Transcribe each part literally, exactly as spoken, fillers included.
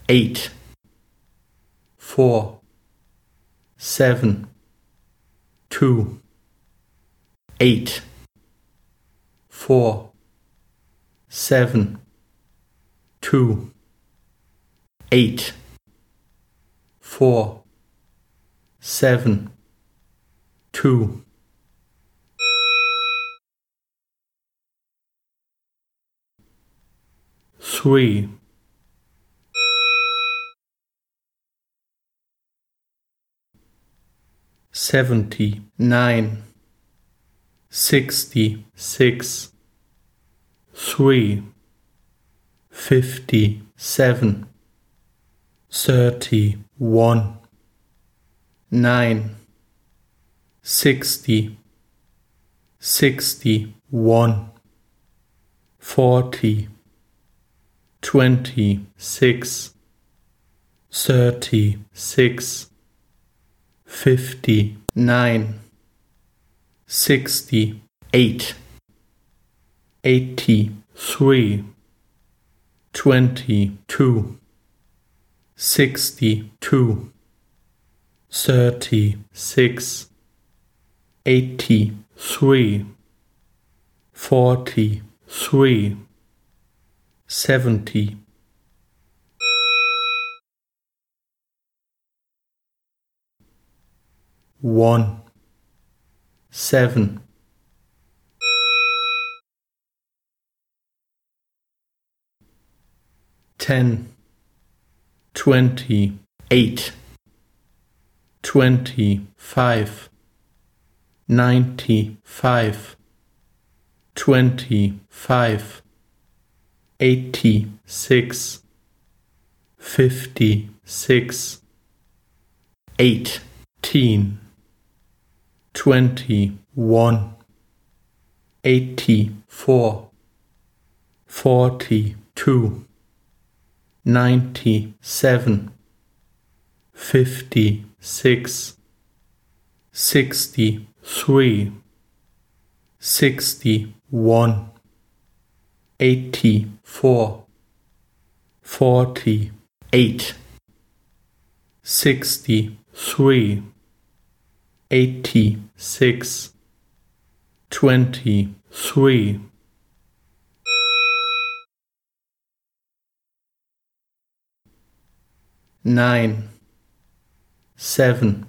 eight, four, seven, two, eight, four, seven, two, eight, four, seven, two. Three, seventy nine, sixty six, three, fifty seven, thirty one, nine, sixty, sixty one, forty, twenty six, thirty six, fifty nine, sixty eight, eighty three, twenty two, sixty two, thirty six, eighty three, forty three, seventy. One, seven, ten, twenty, eight, twenty five, ninety five, twenty five, eighty six, fifty six, eighteen, twenty one, eighty four, forty two, ninety seven, fifty six, sixty three, sixty one, eighty four, forty eight, sixty three, eighty six, twenty three. Nine, seven,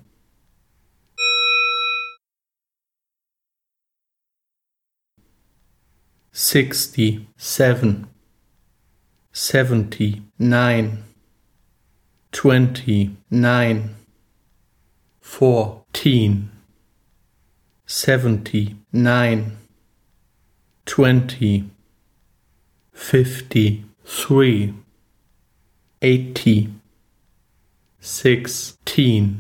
sixty seven, seventy nine, twenty nine, fourteen, seventy nine, twenty, fifty three, eighty, sixteen,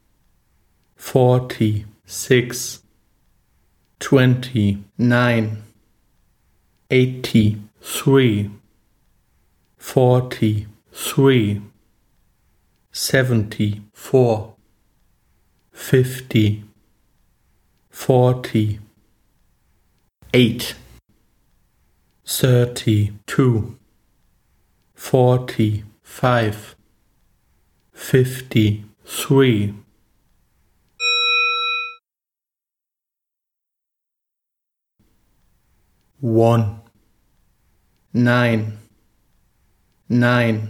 forty six, twenty nine, eighty three, forty three, seventy four, fifty, forty eight, thirty two, forty five, fifty three. One, nine, nine,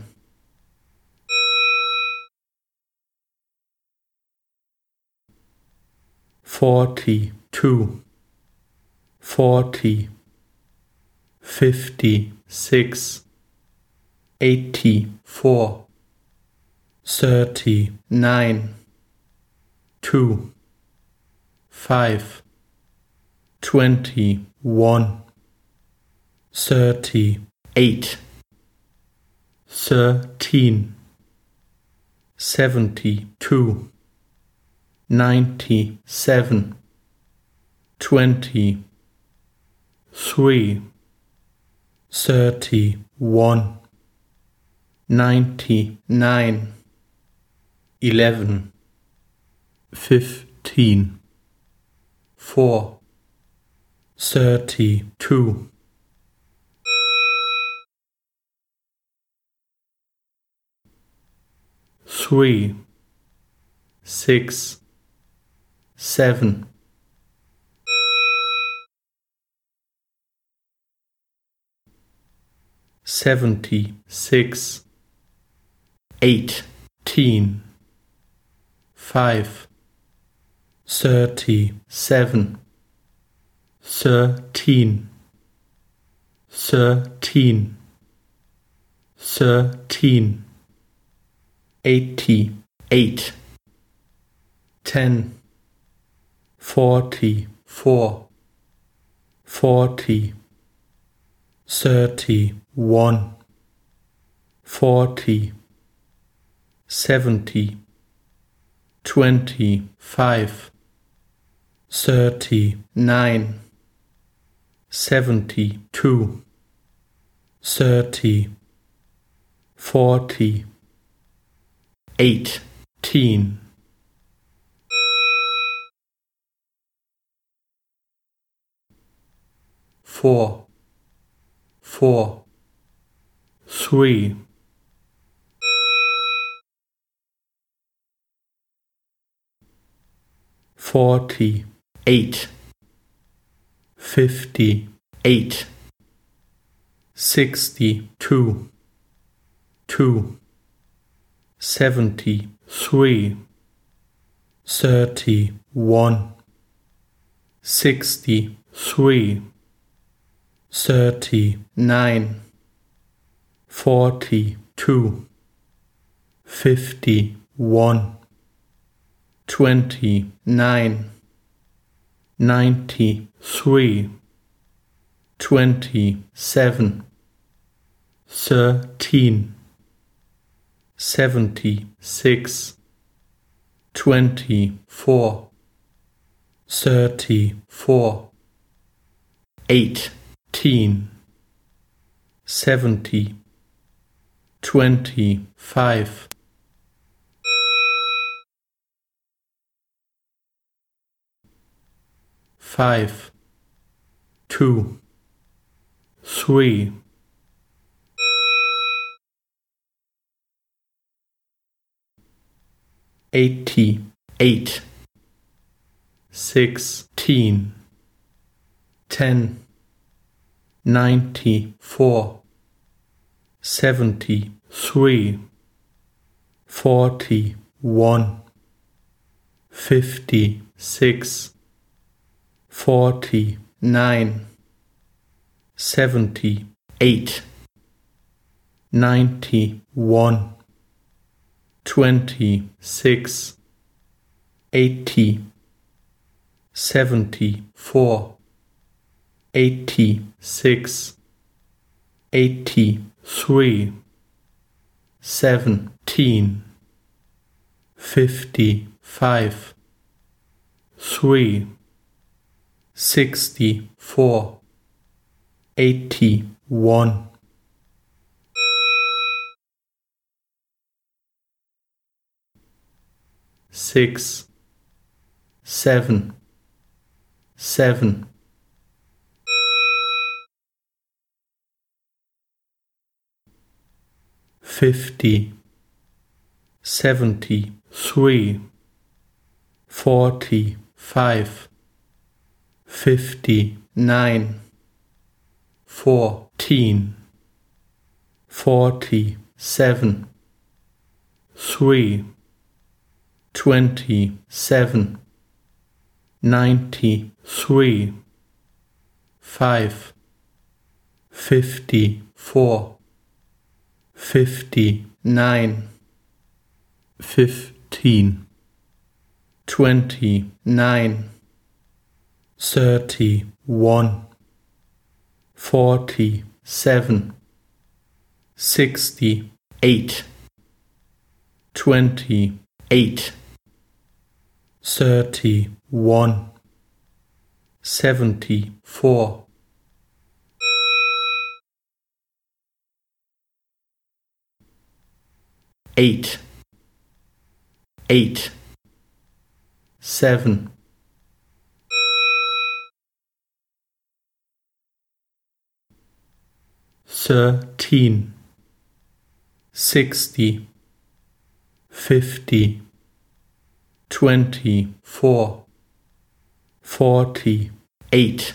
forty two, forty, fifty six, eighty four, thirty nine, two, five, twenty one, thirty eight, thirteen, seventy two, ninety seven, twenty three, thirty one, ninety nine, eleven, fifteen, four, thirty two. three, six, seven, seventy-six, eighteen, five, thirty-seven, thirteen, thirteen, thirteen, eighty-eight, ten, forty-four, forty, thirty-one, forty, seventy, twenty-five, thirty-nine, seventy-two, thirty, forty, eighteen, four, four, three, forty-eight, fifty-eight, sixty-two, two, seventy-three, thirty-one, sixty-three, thirty-nine, forty-two, fifty-one, twenty-nine, ninety-three, twenty-seven, thirteen, seventy-six, twenty-four, thirty-four, eighteen, seventy, twenty-five, five, two, three, eighty-eight, sixteen, ten, ninety-four, seventy-three, forty-one, fifty-six, forty-nine, seventy-eight, ninety-one, twenty-six, eighty, seventy-four, eighty-six, eighty-three, seventeen, fifty-five, three, sixty-four, eighty-one, six, seven, seven, fifty, seventy-three, forty-five, fifty-nine, fourteen, forty-seven, three, twenty-seven, ninety-three, five, fifty-four, fifty-nine, fifteen, twenty-nine, thirty-one, forty-seven, sixty-eight, twenty-eight, thirty-one, seventy-four, eight, eight, seven, thirteen, sixty, fifty, twenty-four, forty, eight,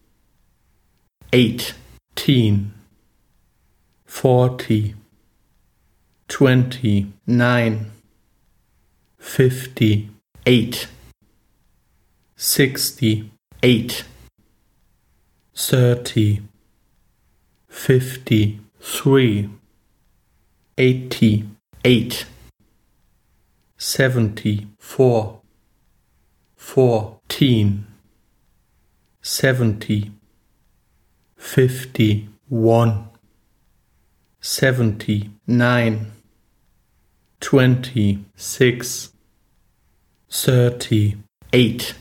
eighteen, forty, twenty-nine, fifty, eight, sixty, eight, thirty, fifty-three, eighty, eight, seventy-four, fourteen, seventy, fifty-one, seventy-nine, twenty-six, thirty-eight,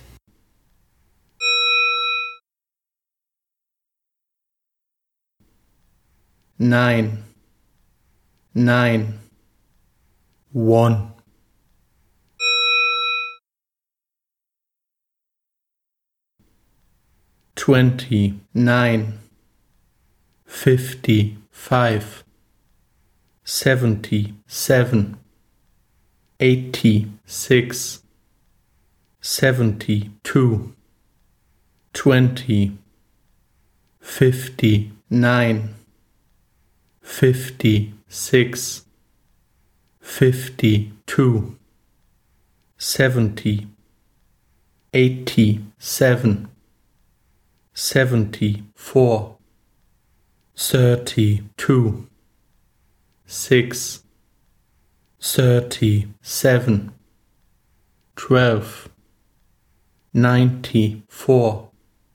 nine, nine, one, twenty-nine, fifty-five, seventy-seven, eighty-six, seventy-two, twenty, fifty-nine, fifty-six, fifty-two, seventy, eighty-seven, seventy-four, thirty-two, six, thirty-seven, twelve, ninety-four,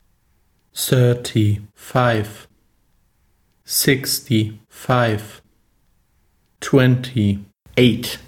thirty-five, sixty-five, twenty-eight,